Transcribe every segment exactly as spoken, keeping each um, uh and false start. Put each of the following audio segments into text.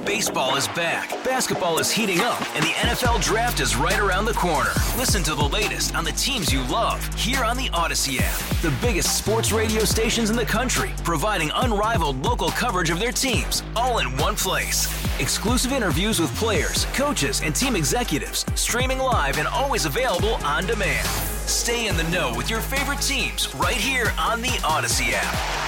Baseball is back, basketball is heating up, and the N F L Draft is right around the corner. Listen to the latest on the teams you love here on the Odyssey app. The biggest sports radio stations in the country, providing unrivaled local coverage of their teams, all in one place. Exclusive interviews with players, coaches, and team executives, streaming live and always available on demand. Stay in the know with your favorite teams right here on the Odyssey app.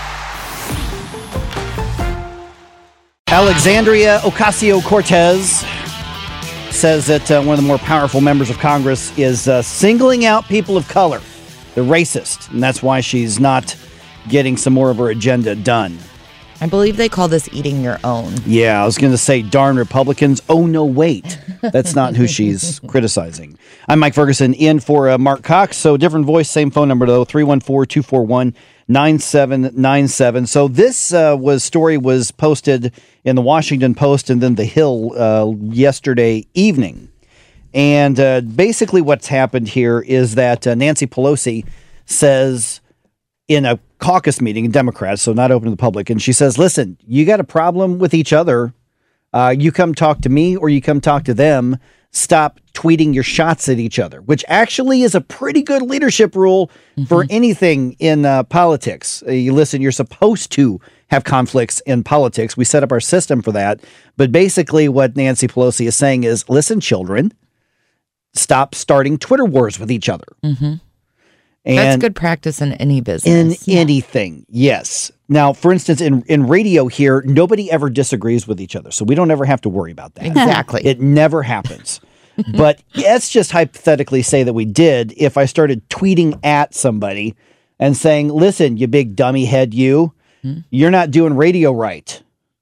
Alexandria Ocasio-Cortez says that uh, one of the more powerful members of Congress is uh, singling out people of color. They're racist, and that's why she's not getting some more of her agenda done. I believe they call this eating your own. Yeah, I was going to say, darn Republicans. Oh, no, wait. That's not who she's criticizing. I'm Mike Ferguson, in for uh, Mark Cox. So different voice, same phone number, though, three one four, two four one, nine seven nine seven. So this uh, was story was posted in the Washington Post and then The Hill uh, yesterday evening. And uh, basically what's happened here is that uh, Nancy Pelosi says in a caucus meeting, Democrats, so not open to the public, and she says, listen, you got a problem with each other. Uh, you come talk to me or you come talk to them. Stop tweeting your shots at each other, which actually is a pretty good leadership rule mm-hmm. for anything in uh, politics. Uh, you listen, you're supposed to have conflicts in politics. We set up our system for that. But basically what Nancy Pelosi is saying is, listen, children, stop starting Twitter wars with each other. Mm-hmm. And that's good practice in any business. In yeah. anything, yes. Now, for instance, in, in radio here, nobody ever disagrees with each other. So we don't ever have to worry about that. Exactly. It never happens. But let's just hypothetically say that we did. If I started tweeting at somebody and saying, listen, you big dummy head, you, mm-hmm. you're not doing radio right,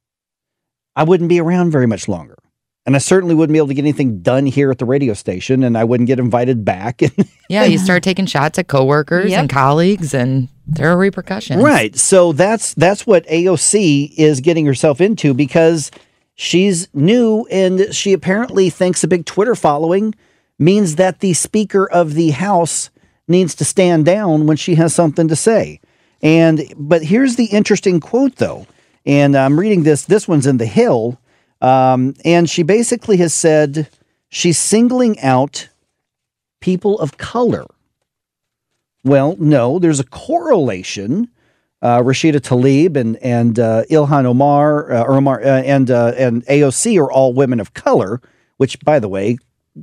I wouldn't be around very much longer. And I certainly wouldn't be able to get anything done here at the radio station, and I wouldn't get invited back. Yeah, you start taking shots at coworkers yep. and colleagues, and there are repercussions. Right. So that's that's what A O C is getting herself into, because she's new, and she apparently thinks a big Twitter following means that the Speaker of the House needs to stand down when she has something to say. And but here's the interesting quote, though, and I'm reading this. This one's in The Hill. Um, and she basically has said she's singling out people of color. Well, no, there's a correlation. Uh, Rashida Tlaib and and uh, Ilhan Omar, uh, or Omar uh, and uh, and A O C are all women of color. Which, by the way,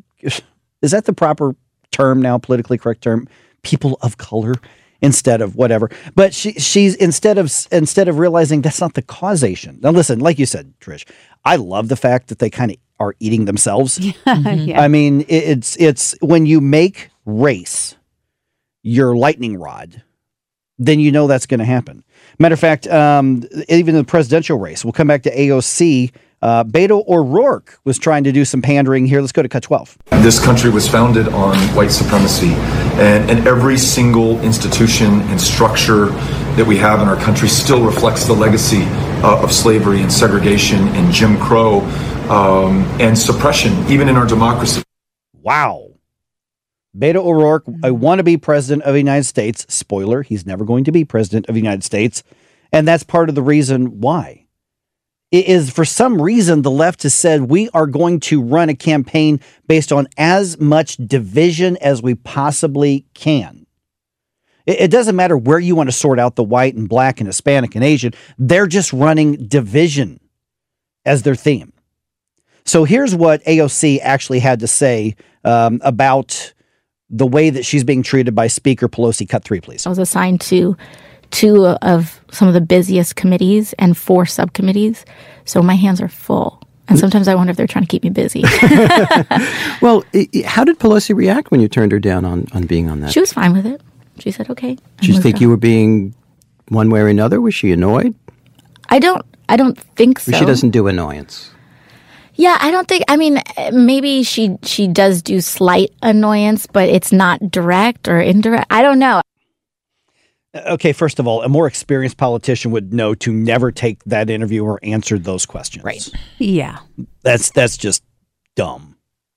is that the proper term now? Politically correct term? People of color instead of whatever. But she she's instead of instead of realizing that's not the causation. Now, listen, like you said, Trish, I love the fact that they kind of are eating themselves. Yeah, mm-hmm. yeah. I mean, it, it's it's when you make race your lightning rod, then you know that's going to happen. Matter of fact, um, even in the presidential race, we'll come back to A O C. Uh, Beto O'Rourke was trying to do some pandering here. Let's go to cut twelve. This country was founded on white supremacy, and, and every single institution and structure that we have in our country still reflects the legacy uh, of slavery and segregation and Jim Crow um, and suppression, even in our democracy. Wow. Beto O'Rourke, a wannabe president of the United States. Spoiler, he's never going to be president of the United States. And that's part of the reason why. It is, for some reason, the left has said we are going to run a campaign based on as much division as we possibly can. It, it doesn't matter where you want to sort out the white and black and Hispanic and Asian. They're just running division as their theme. So here's what A O C actually had to say um, about the way that she's being treated by Speaker Pelosi. Cut three, please. I was assigned to two of some of the busiest committees and four subcommittees. So my hands are full. And sometimes I wonder if they're trying to keep me busy. Well, how did Pelosi react when you turned her down on, on being on that? She was fine with it. She said, okay. Did you think on. you were being one way or another? Was she annoyed? I don't, I don't think so. She doesn't do annoyance. Yeah, I don't think, I mean, maybe she she does do slight annoyance, but it's not direct or indirect. I don't know. Okay, first of all, a more experienced politician would know to never take that interview or answer those questions. Right. Yeah. That's that's just dumb.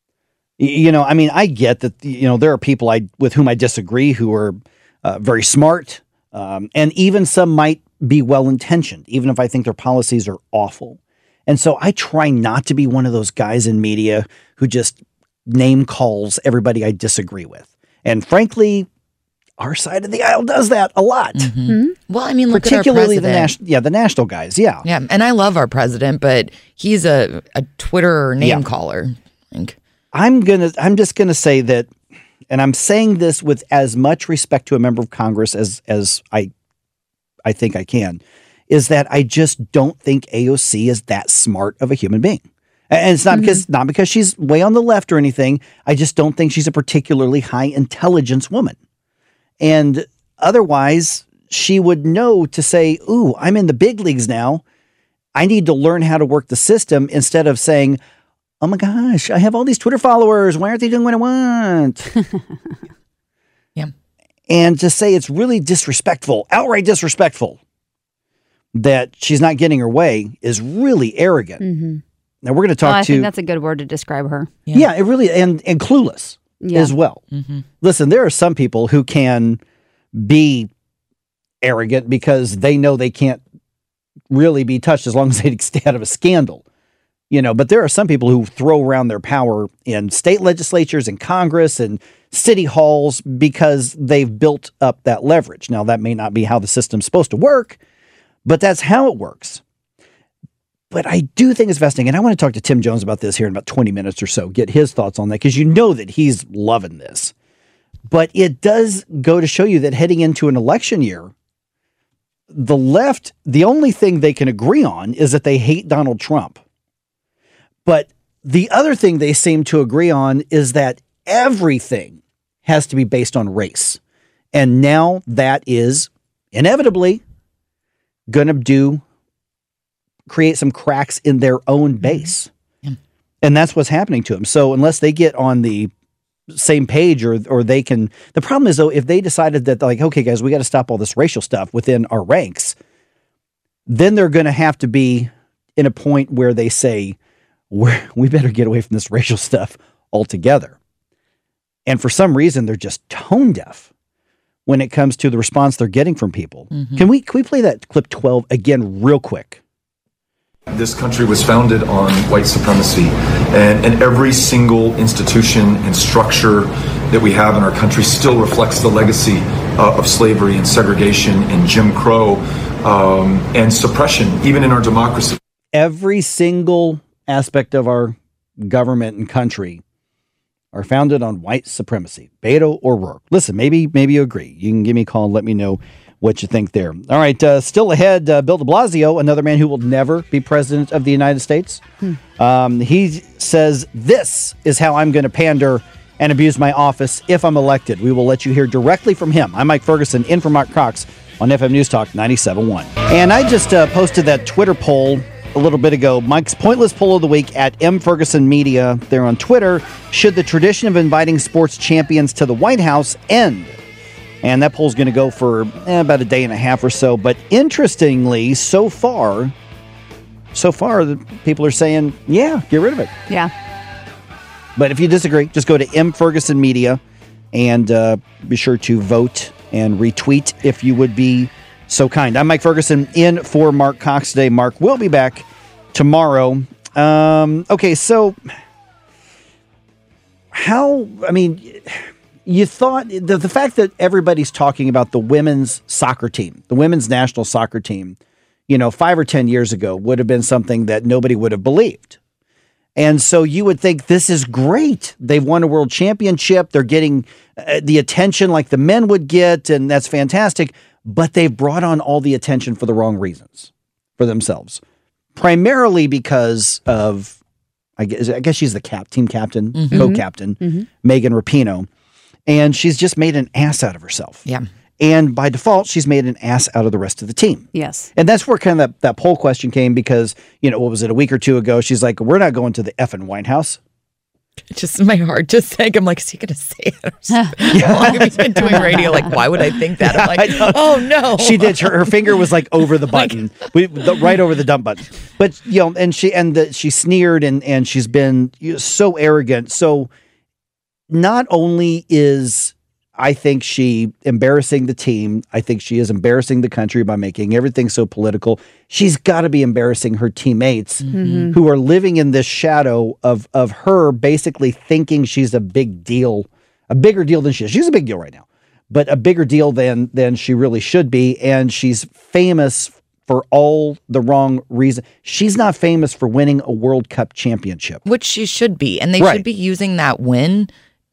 You know, I mean, I get that, you know, there are people I with whom I disagree who are uh, very smart, um, and even some might be well-intentioned, even if I think their policies are awful. And so I try not to be one of those guys in media who just name calls everybody I disagree with. And frankly, our side of the aisle does that a lot. Mm-hmm. Well, I mean, look particularly at our the national, yeah, the national guys, yeah, yeah. And I love our president, but he's a, a Twitter name yeah. caller. I think. I'm gonna, I'm just gonna say that, and I'm saying this with as much respect to a member of Congress as as I, I think I can, is that I just don't think A O C is that smart of a human being. And it's not mm-hmm. because not because she's way on the left or anything. I just don't think she's a particularly high intelligence woman. And otherwise, she would know to say, ooh, I'm in the big leagues now. I need to learn how to work the system instead of saying, oh my gosh, I have all these Twitter followers. Why aren't they doing what I want? Yeah. And to say it's really disrespectful, outright disrespectful, that she's not getting her way is really arrogant. Mm-hmm. Now we're going to talk oh, I to. think that's a good word to describe her. Yeah, yeah it really and and clueless yeah. as well. Mm-hmm. Listen, there are some people who can be arrogant because they know they can't really be touched as long as they stay out of a scandal, you know. But there are some people who throw around their power in state legislatures and Congress and city halls because they've built up that leverage. Now that may not be how the system's supposed to work, but that's how it works. But I do think it's fascinating, and I want to talk to Tim Jones about this here in about twenty minutes or so, get his thoughts on that, because you know that he's loving this. But it does go to show you that heading into an election year, the left, the only thing they can agree on is that they hate Donald Trump. But the other thing they seem to agree on is that everything has to be based on race. And now that is inevitably going to do create some cracks in their own base. Yeah. And that's what's happening to them. So unless they get on the same page or or they can, the problem is though, if they decided that like, okay guys, we got to stop all this racial stuff within our ranks, then they're going to have to be in a point where they say, We're, we better get away from this racial stuff altogether. And for some reason, they're just tone deaf when it comes to the response they're getting from people. Mm-hmm. Can we, can we play that clip twelve again real quick? This country was founded on white supremacy, and, and every single institution and structure that we have in our country still reflects the legacy uh, of slavery and segregation and Jim Crow um, and suppression, even in our democracy. Every single aspect of our government and country are founded on white supremacy. Beto or Rourke. Listen, maybe maybe you agree. You can give me a call and let me know what you think there. All right, uh, still ahead, uh, Bill de Blasio, another man who will never be president of the United States. Hmm. Um, he says, this is how I'm going to pander and abuse my office if I'm elected. We will let you hear directly from him. I'm Mike Ferguson, in for Mark Cox on F M News Talk ninety-seven point one. And I just uh, posted that Twitter poll a little bit ago. Mike's pointless poll of the week at M Ferguson Media. They're on Twitter. Should the tradition of inviting sports champions to the White House end? And that poll's going to go for eh, about a day and a half or so. But interestingly, so far, so far, the people are saying, yeah, get rid of it. Yeah. But if you disagree, just go to M Ferguson Media and uh, be sure to vote and retweet if you would be so kind. I'm Mike Ferguson, in for Mark Cox today. Mark will be back tomorrow. Um, okay, so how, I mean, you thought, the, the fact that everybody's talking about the women's soccer team, the women's national soccer team, you know, five or ten years ago would have been something that nobody would have believed. And so you would think this is great. They've won a world championship. They're getting uh, the attention like the men would get, and that's fantastic. But they've brought on all the attention for the wrong reasons for themselves. Primarily because of, I guess, I guess she's the cap, team captain, mm-hmm. co-captain, mm-hmm. Megan Rapinoe. And she's just made an ass out of herself. Yeah. And by default, she's made an ass out of the rest of the team. Yes. And that's where kind of that, that poll question came because, you know, what was it, a week or two ago? She's like, we're not going to the effing White House. Just my heart just sank. I'm like, is he going to say it? How long have you been doing radio? Like, why would I think that? I'm like, oh, no. She did. Her, her finger was like over the button, we, the, right over the dump button. But, you know, and she and the, she sneered and, and she's been you know, so arrogant. So not only is I think she embarrassing the team. I think she is embarrassing the country by making everything so political. She's got to be embarrassing her teammates mm-hmm. who are living in this shadow of of her basically thinking she's a big deal, a bigger deal than she is. She's a big deal right now, but a bigger deal than than she really should be. And she's famous for all the wrong reasons. She's not famous for winning a World Cup championship. Which she should be. And they right. should be using that win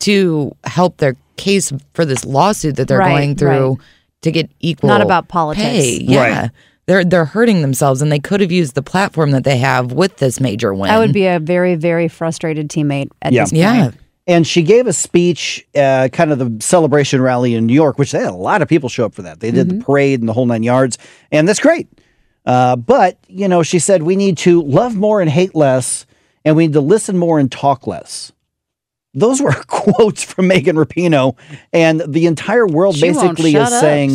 to help their case for this lawsuit that they're right, going through right. to get equal Not about politics. pay. Yeah. Right. They're they're hurting themselves, and they could have used the platform that they have with this major win. I would be a very, very frustrated teammate at Yeah. this point. Yeah. And she gave a speech, uh, kind of the celebration rally in New York, which they had a lot of people show up for that. They did mm-hmm. the parade and the whole nine yards, and that's great. Uh, but, you know, she said we need to love more and hate less, and we need to listen more and talk less. Those were quotes from Megan Rapinoe, and the entire world She won't basically shut is up. saying,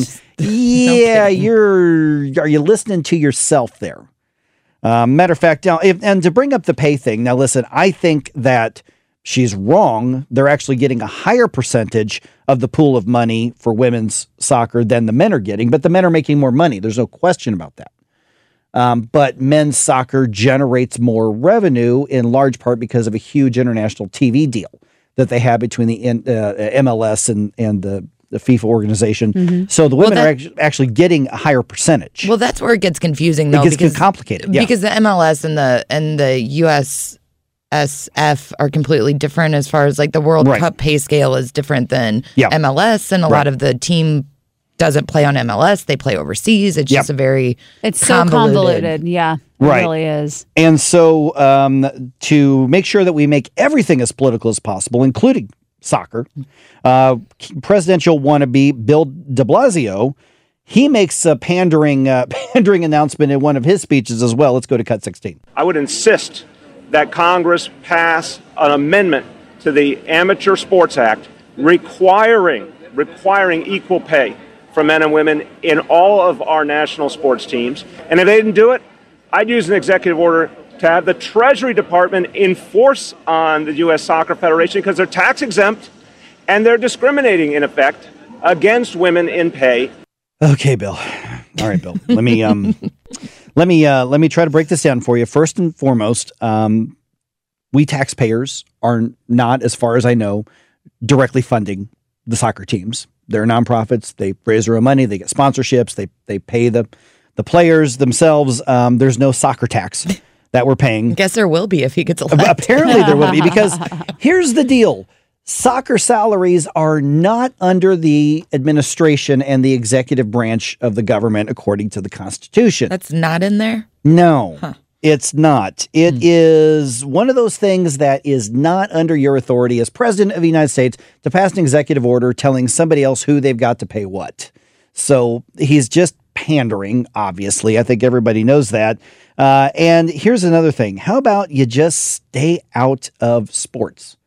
yeah, you're, are you listening to yourself there? Uh, matter of fact, now, if, and to bring up the pay thing, now listen, I think that she's wrong. They're actually getting a higher percentage of the pool of money for women's soccer than the men are getting, but the men are making more money. There's no question about that. Um, but men's soccer generates more revenue in large part because of a huge international T V deal that they have between the uh, M L S and, and the, the FIFA organization. Mm-hmm. So the women well, that, are actually, actually getting a higher percentage. Well, that's where it gets confusing, though. It gets because, complicated. Yeah. Because the M L S and the and the U S S F are completely different as far as like the World right. Cup pay scale is different than yeah. M L S, and a right. lot of the team doesn't play on M L S, they play overseas. It's yep. just a very It's convoluted. so convoluted. Yeah, right. it really is. And so um, to make sure that we make everything as political as possible, including soccer, uh, presidential wannabe Bill de Blasio, he makes a pandering, uh, pandering announcement in one of his speeches as well. Let's go to cut sixteen. I would insist that Congress pass an amendment to the Amateur Sports Act requiring requiring equal pay for men and women in all of our national sports teams. And if they didn't do it, I'd use an executive order to have the Treasury Department enforce on the U S Soccer Federation because they're tax exempt and they're discriminating, in effect, against women in pay. Okay, Bill. All right, Bill. Let me um, let me uh, let me try to break this down for you. First and foremost, um, we taxpayers are not, as far as I know, directly funding the soccer teams. They're nonprofits. They raise their own money. They get sponsorships. They they pay the the players themselves. Um, there's no soccer tax that we're paying. I guess there will be if he gets elected. Apparently there will be, because here's the deal. Soccer salaries are not under the administration and the executive branch of the government according to the Constitution. That's not in there? No. Huh. It's not. It hmm. is one of those things that is not under your authority as president of the United States to pass an executive order telling somebody else who they've got to pay what. So he's just pandering, obviously. I think everybody knows that. Uh, and here's another thing. How about you just stay out of sports?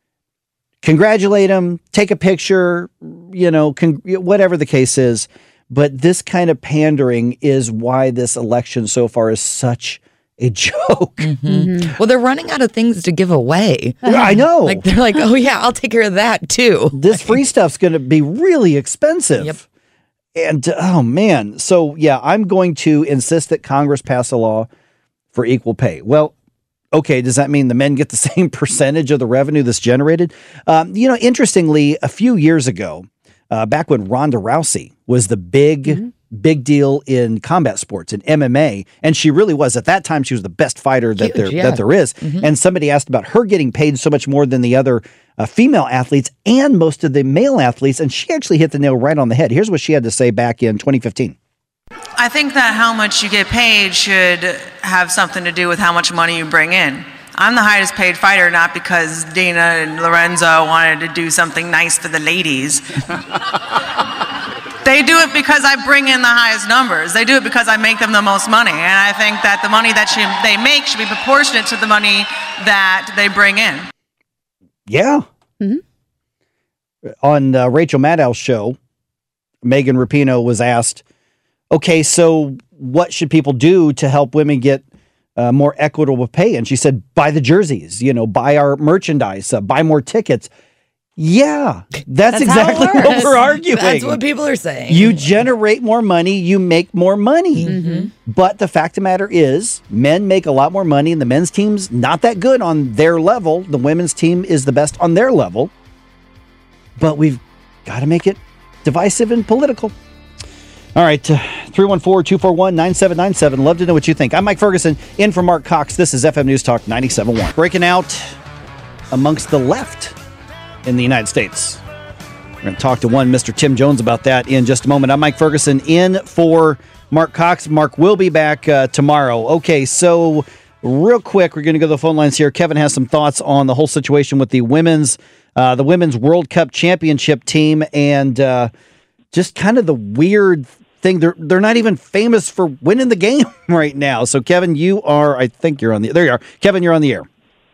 Congratulate them, take a picture, you know, con- whatever the case is. But this kind of pandering is why this election so far is such a joke. Mm-hmm. Mm-hmm. Well, they're running out of things to give away. I know. Like they're like, oh yeah, I'll take care of that too. This free stuff's going to be really expensive. Yep. And oh man, so yeah, I'm going to insist that Congress pass a law for equal pay. Well, okay, does that mean the men get the same percentage of the revenue that's generated? Um, you know, interestingly, a few years ago, uh, back when Ronda Rousey was the big. Mm-hmm. big deal in combat sports, in M M A, and she really was. At that time, she was the best fighter that Huge, there yeah. that there is. Mm-hmm. And somebody asked about her getting paid so much more than the other uh, female athletes and most of the male athletes, and she actually hit the nail right on the head. Here's what she had to say back in twenty fifteen. I think that how much you get paid should have something to do with how much money you bring in. I'm the highest paid fighter, not because Dana and Lorenzo wanted to do something nice for the ladies. They do it because I bring in the highest numbers. They do it because I make them the most money. And I think that the money that should, they make should be proportionate to the money that they bring in. Yeah. Mm-hmm. On uh, Rachel Maddow's show, Megan Rapinoe was asked, okay, so what should people do to help women get uh, more equitable pay? And she said, buy the jerseys, you know, buy our merchandise, uh, buy more tickets. Yeah, that's, That's how it exactly what works. we're arguing. That's what people are saying. You generate more money, you make more money. Mm-hmm. But the fact of the matter is, men make a lot more money, and the men's team's not that good on their level. The women's team is the best on their level. But we've got to make it divisive and political. All right, uh, three one four, two four one, nine seven nine seven. Love to know what you think. I'm Mike Ferguson, in for Mark Cox. This is F M News Talk ninety-seven point one. Breaking out amongst the left in the United States. We're going to talk to one Mister Tim Jones about that in just a moment. I'm Mike Ferguson, in for Mark Cox. Mark will be back uh, tomorrow. Okay, so real quick, we're going to go to the phone lines here. Kevin has some thoughts on the whole situation with the women's uh, the women's World Cup championship team, and uh, just kind of the weird thing. They're they're not even famous for winning the game right now. So, Kevin, you are. I think you're on the. There you are, Kevin. You're on the air.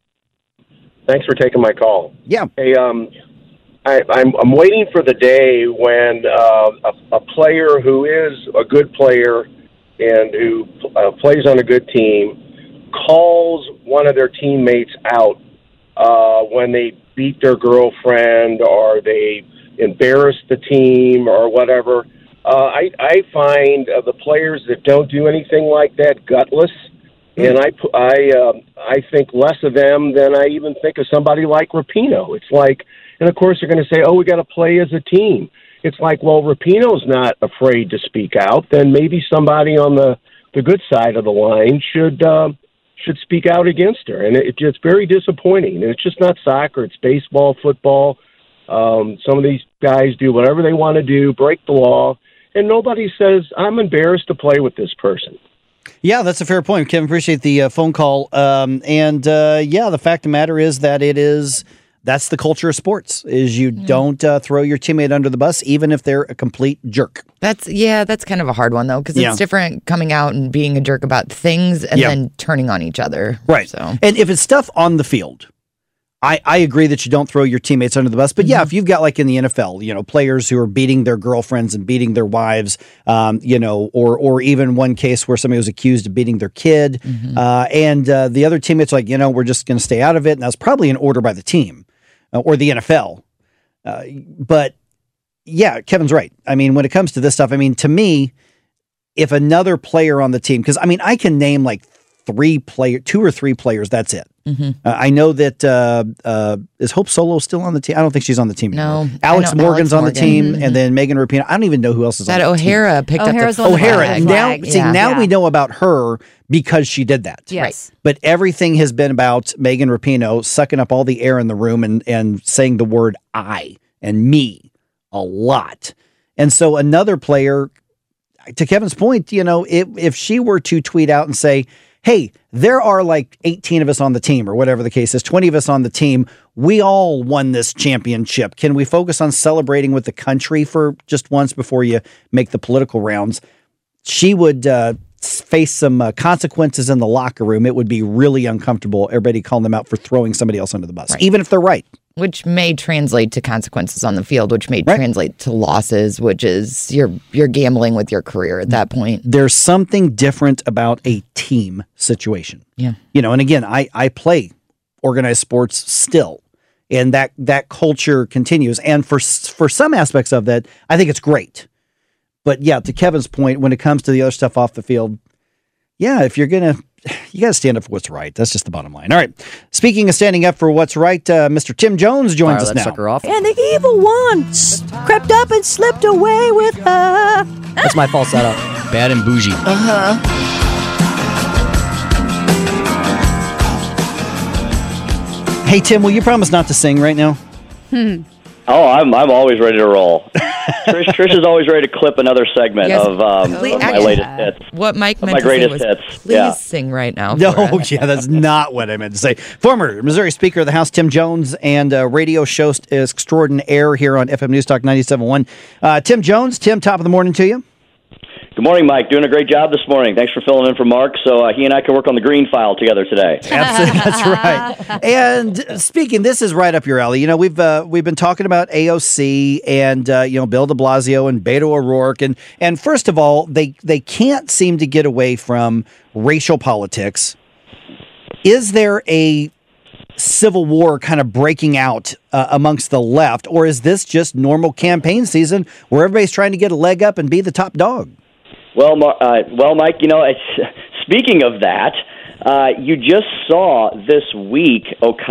Thanks for taking my call. Yeah. Hey, um, I, I'm I'm waiting for the day when uh, a, a player who is a good player and who uh, plays on a good team calls one of their teammates out uh, when they beat their girlfriend or they embarrass the team or whatever. Uh, I I find uh, the players that don't do anything like that gutless. And I, I, um, I think less of them than I even think of somebody like Rapinoe. It's like, and of course they're going to say, oh, we got to play as a team. It's like, well, Rapinoe's not afraid to speak out. Then maybe somebody on the, the good side of the line should uh, should speak out against her. And it, it's very disappointing. And it's just not soccer. It's baseball, football. Um, some of these guys do whatever they want to do, break the law, and nobody says, I'm embarrassed to play with this person. Yeah, that's a fair point, Kevin. Appreciate the uh, phone call. Um, and uh, yeah, the fact of the matter is that it is that's the culture of sports. Is you mm. don't uh, throw your teammate under the bus, even if they're a complete jerk. That's yeah, that's kind of a hard one though, because it's yeah. different coming out and being a jerk about things and yeah. then turning on each other. Right. So, and if it's stuff on the field, I, I agree that you don't throw your teammates under the bus. But yeah, mm-hmm. if you've got like in the N F L, you know, players who are beating their girlfriends and beating their wives, um, you know, or or even one case where somebody was accused of beating their kid, mm-hmm. uh, and uh, the other teammates like, you know, we're just going to stay out of it. And that's probably an order by the team uh, or the N F L. Uh, but yeah, Kevin's right. I mean, when it comes to this stuff, I mean, to me, if another player on the team, because I mean, I can name like three player, two or three players. That's it. Mm-hmm. Uh, I know that uh, uh, is Hope Solo still on the team? I don't think she's on the team anymore. No, Alex Morgan's Alex on Morgan. the team, Mm-hmm. and then Megan Rapinoe. I don't even know who else is that on the O'Hara team. picked O'Hara's up the O'Hara. flag. Now, Yeah. see, now Yeah. we know about her because she did that. Yes. Right. But everything has been about Megan Rapinoe sucking up all the air in the room and and saying the word I and me a lot. And so another player, to Kevin's point, you know, if if she were to tweet out and say, hey, there are like eighteen of us on the team or whatever the case is, twenty of us on the team. We all won this championship. Can we focus on celebrating with the country for just once before you make the political rounds? She would uh, face some uh, consequences in the locker room. It would be really uncomfortable. Everybody calling them out for throwing somebody else under the bus, right. even if they're right. Which may translate to consequences on the field, which may right. translate to losses, which is you're you're gambling with your career at that point. There's something different about a team situation. Yeah. You know, and again, I, I play organized sports still, and that that culture continues. And for for some aspects of that, I think it's great. But yeah, to Kevin's point, when it comes to the other stuff off the field, yeah, if you're going to, you got to stand up for what's right. That's just the bottom line. All right. Speaking of standing up for what's right, uh, Mister Tim Jones joins us now. Sucker off. And the evil one s- crept up and slipped away with her. That's my falsetto. Bad and bougie. Uh-huh. Hey, Tim, will you promise not to sing right now? Hmm. Oh, I'm I'm always ready to roll. Trish, Trish is always ready to clip another segment Yes. of, um, Please- of my actually, latest hits. What Mike Of meant my to say greatest was, hits. please Yeah. sing right now. No, for us. yeah, that's not what I meant to say. Former Missouri Speaker of the House, Tim Jones, and uh, radio show extraordinaire here on F M News Talk ninety-seven point one. Uh, Tim Jones, Tim, top of the morning to you. Good morning, Mike. Doing a great job this morning. Thanks for filling in for Mark, so uh, he and I can work on the green file together today. Absolutely, that's right. And speaking, this is right up your alley. You know, we've uh, we've been talking about A O C and uh, you know Bill De Blasio and Beto O'Rourke, and and first of all, they they can't seem to get away from racial politics. Is there a civil war kind of breaking out uh, amongst the left, or is this just normal campaign season where everybody's trying to get a leg up and be the top dog? Well, uh, well, Mike, you know, it's, speaking of that, uh, you just saw this week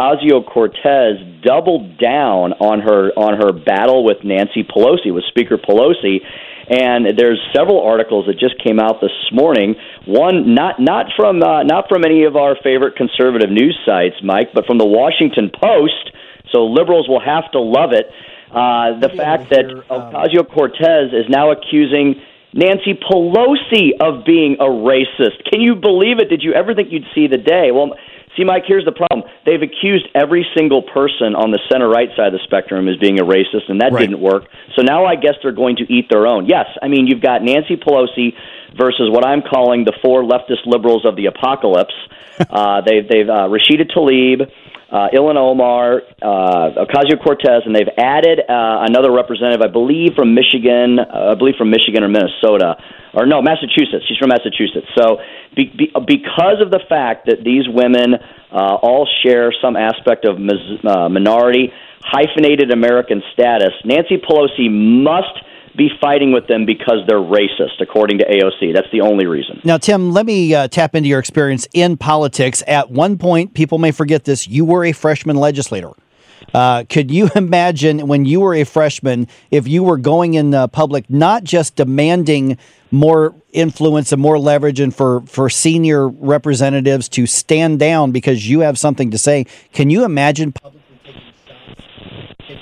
Ocasio-Cortez doubled down on her on her battle with Nancy Pelosi, with Speaker Pelosi. And there's several articles that just came out this morning. One not not from uh, not from any of our favorite conservative news sites, Mike, but from the Washington Post. So liberals will have to love it. Uh, the fact that Ocasio-Cortez is now accusing Nancy Pelosi of being a racist. Can you believe it? Did you ever think you'd see the day? Well, see, Mike, here's the problem. They've accused every single person on the center-right side of the spectrum as being a racist, and that right. didn't work. So now I guess they're going to eat their own. Yes, I mean, you've got Nancy Pelosi versus what I'm calling the four leftist liberals of the apocalypse. uh, they've, they've uh, Rashida Tlaib, uh, Ilhan Omar, uh, Ocasio-Cortez, and they've added uh, another representative, I believe, from Michigan, uh, I believe from Michigan or Minnesota, or no, Massachusetts. She's from Massachusetts. So be, be, because of the fact that these women uh, all share some aspect of mis- uh, minority, hyphenated American status, Nancy Pelosi must be fighting with them because they're racist, according to A O C. That's the only reason. Now, Tim, let me uh, tap into your experience in politics. At one point, people may forget this, you were a freshman legislator. Uh, could you imagine when you were a freshman, if you were going in uh, public, not just demanding more influence and more leverage and for, for senior representatives to stand down because you have something to say? Can you imagine publicly taking shots?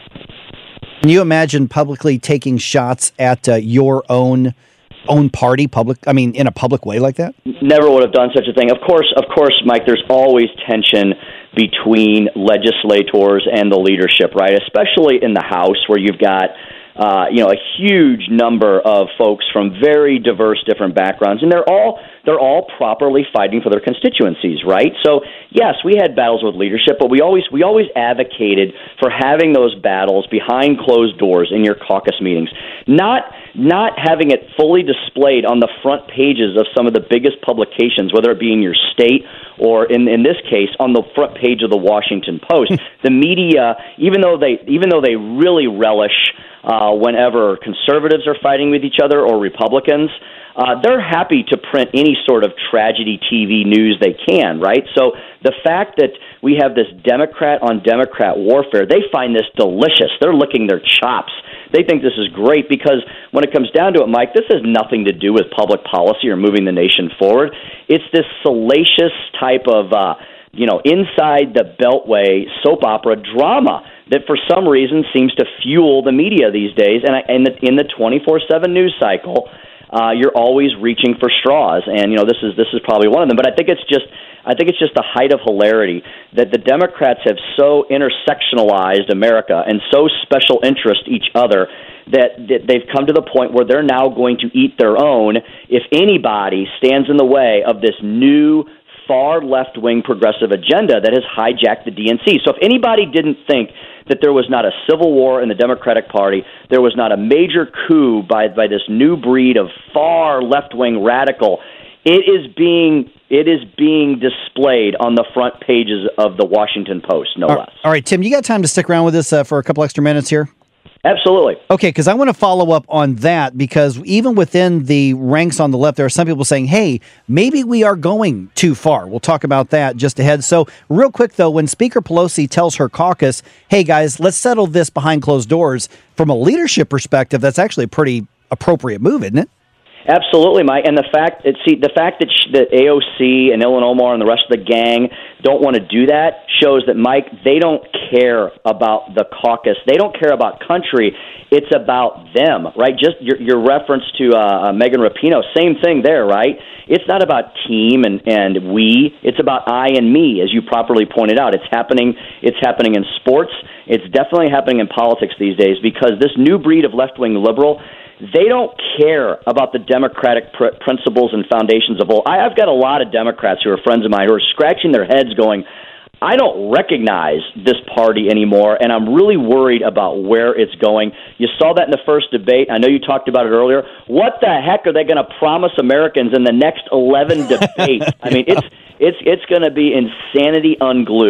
Can you imagine publicly taking shots at uh, your own own party, public? I mean, in a public way like that? Never would have done such a thing. Of course, of course, Mike. There's always tension between legislators and the leadership, right? Especially in the House, where you've got uh, you know a huge number of folks from very diverse, different backgrounds, and they're all they're all properly fighting for their constituencies, right? So yes, we had battles with leadership, but we always we always advocated for having those battles behind closed doors in your caucus meetings, not not having it fully displayed on the front pages of some of the biggest publications, whether it be in your state or in in this case on the front page of the Washington Post. The media, even though they even though they really relish uh, whenever conservatives are fighting with each other or Republicans, Uh, they're happy to print any sort of tragedy T V news they can, right? So the fact that we have this Democrat on Democrat warfare, they find this delicious. They're licking their chops. They think this is great because when it comes down to it, Mike, this has nothing to do with public policy or moving the nation forward. It's this salacious type of, uh, you know, inside the Beltway soap opera drama that for some reason seems to fuel the media these days. And I, in the, in the twenty-four seven news cycle, Uh, you're always reaching for straws, and you know this is this is probably one of them. But I think it's just I think it's just the height of hilarity that the Democrats have so intersectionalized America and so special interest each other that, that they've come to the point where they're now going to eat their own if anybody stands in the way of this new far left-wing progressive agenda that has hijacked the D N C. So if anybody didn't think that there was not a civil war in the Democratic Party, there was not a major coup by by this new breed of far left-wing radical, it is being it is being displayed on the front pages of the Washington Post, no all, less. All right, Tim, you got time to stick around with us uh, for a couple extra minutes here? Absolutely. Okay, because I want to follow up on that, because even within the ranks on the left, there are some people saying, hey, maybe we are going too far. We'll talk about that just ahead. So real quick, though, when Speaker Pelosi tells her caucus, hey, guys, let's settle this behind closed doors, from a leadership perspective, that's actually a pretty appropriate move, isn't it? Absolutely, Mike. And the fact that see the fact that, sh- that A O C and Ilhan Omar and the rest of the gang don't want to do that shows that, Mike, they don't care about the caucus. They don't care about country. It's about them, right? Just your, your reference to uh, Megan Rapinoe, same thing there, right? It's not about team and, and we. It's about I and me, as you properly pointed out. It's happening. It's happening in sports. It's definitely happening in politics these days, because this new breed of left-wing liberal, they don't care about the democratic pr- principles and foundations of all. I, I've got a lot of Democrats who are friends of mine who are scratching their heads going, I don't recognize this party anymore, and I'm really worried about where it's going. You saw that in the first debate. I know you talked about it earlier. What the heck are they going to promise Americans in the next eleven debates? I mean, it's it's it's going to be insanity unglued.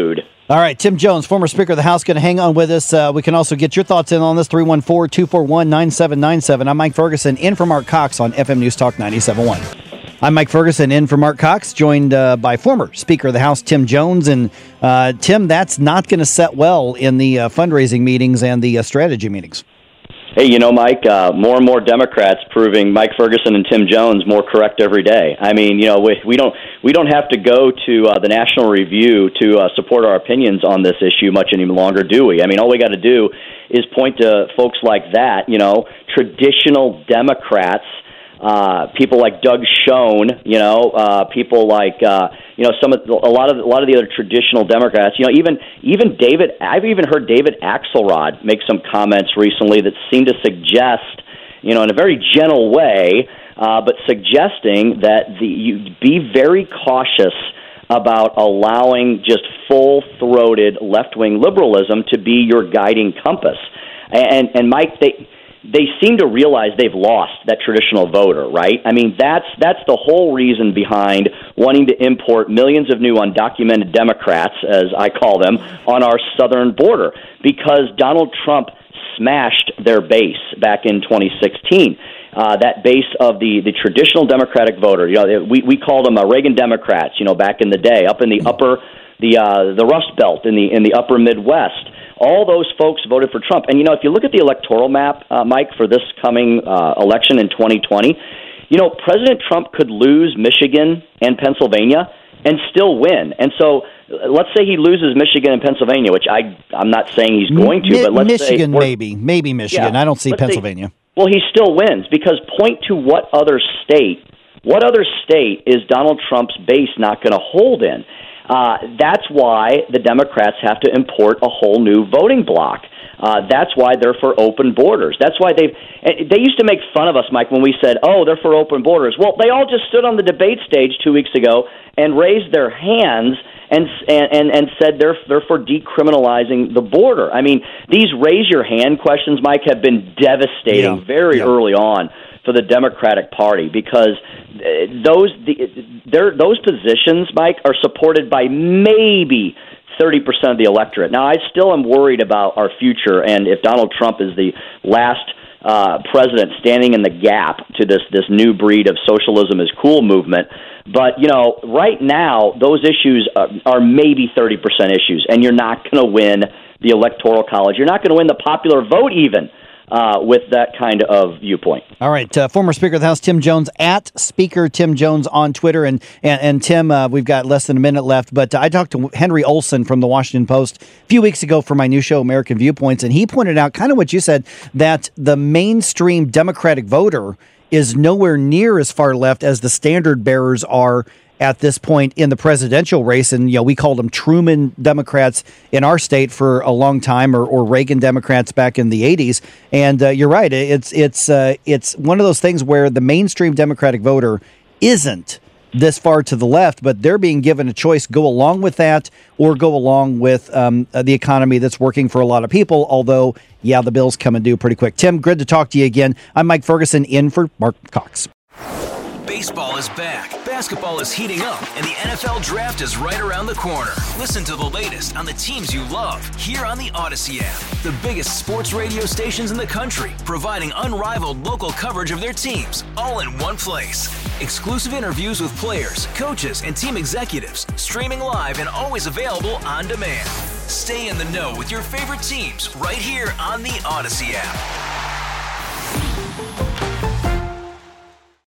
All right, Tim Jones, former Speaker of the House, going to hang on with us. Uh, we can also get your thoughts in on this, three one four, two four one, nine seven nine seven. I'm Mike Ferguson, in for Mark Cox on F M News Talk ninety-seven point one. I'm Mike Ferguson, in for Mark Cox, joined uh, by former Speaker of the House, Tim Jones. And, uh, Tim, that's not going to set well in the uh, fundraising meetings and the uh, strategy meetings. Hey, you know, Mike, uh, more and more Democrats proving Mike Ferguson and Tim Jones more correct every day. I mean, you know, we, we don't we don't have to go to uh, the National Review to uh, support our opinions on this issue much any longer, do we? I mean, all we got to do is point to folks like that, you know, traditional Democrats, uh, people like Doug Schoen, you know, uh, people like uh, you know some of a lot of a lot of the other traditional Democrats, you know, even even David. I've even heard David Axelrod make some comments recently that seem to suggest, you know, in a very gentle way, uh, but suggesting that the you be very cautious about allowing just full-throated left-wing liberalism to be your guiding compass. And and Mike, they. They seem to realize they've lost that traditional voter, right? I mean, that's that's the whole reason behind wanting to import millions of new undocumented Democrats, as I call them, on our southern border, because Donald Trump smashed their base back in twenty sixteen. Uh, that base of the, the traditional Democratic voter. You know, we we called them uh, Reagan Democrats. You know, back in the day, up in the upper the uh, the Rust Belt in the in the upper Midwest. All those folks voted for Trump. And, you know, if you look at the electoral map, uh, Mike, for this coming uh, election in twenty twenty, you know, President Trump could lose Michigan and Pennsylvania and still win. And so uh, let's say he loses Michigan and Pennsylvania, which I, I'm not saying he's going to, Mi- but let's Michigan, say... maybe. Maybe Michigan. Yeah, I don't see let's Pennsylvania. Say, well, he still wins, because point to what other state, what other state is Donald Trump's base not going to hold in? Uh, that's why the Democrats have to import a whole new voting bloc. Uh, that's why they're for open borders. That's why they've... They used to make fun of us, Mike, when we said, oh, they're for open borders. Well, they all just stood on the debate stage two weeks ago and raised their hands and and, and said they're, they're for decriminalizing the border. I mean, these raise-your-hand questions, Mike, have been devastating yeah. very yeah. early on for the Democratic Party, because those the, those positions, Mike, are supported by maybe thirty percent of the electorate. Now, I still am worried about our future, and if Donald Trump is the last uh, president standing in the gap to this, this new breed of socialism is cool movement. But, you know, right now, those issues are, are maybe thirty percent issues, and you're not going to win the Electoral College. You're not going to win the popular vote even. Uh, with that kind of viewpoint. All right. Uh, former Speaker of the House, Tim Jones, at Speaker Tim Jones on Twitter. And, and, and Tim, uh, we've got less than a minute left, but I talked to Henry Olson from the Washington Post a few weeks ago for my new show, American Viewpoints, and he pointed out kind of what you said, that the mainstream Democratic voter is nowhere near as far left as the standard bearers are at this point in the presidential race. And, you know, we called them Truman Democrats in our state for a long time, or, or Reagan Democrats back in the eighties. And uh, you're right. It's it's uh, it's one of those things where the mainstream Democratic voter isn't this far to the left, but they're being given a choice: go along with that or go along with um, the economy that's working for a lot of people. Although, yeah, the bills come and due pretty quick. Tim, good to talk to you again. I'm Mike Ferguson, in for Mark Cox. Baseball is back, basketball is heating up, and the N F L Draft is right around the corner. Listen to the latest on the teams you love here on the Odyssey app. The biggest sports radio stations in the country, providing unrivaled local coverage of their teams, all in one place. Exclusive interviews with players, coaches, and team executives, streaming live and always available on demand. Stay in the know with your favorite teams right here on the Odyssey app.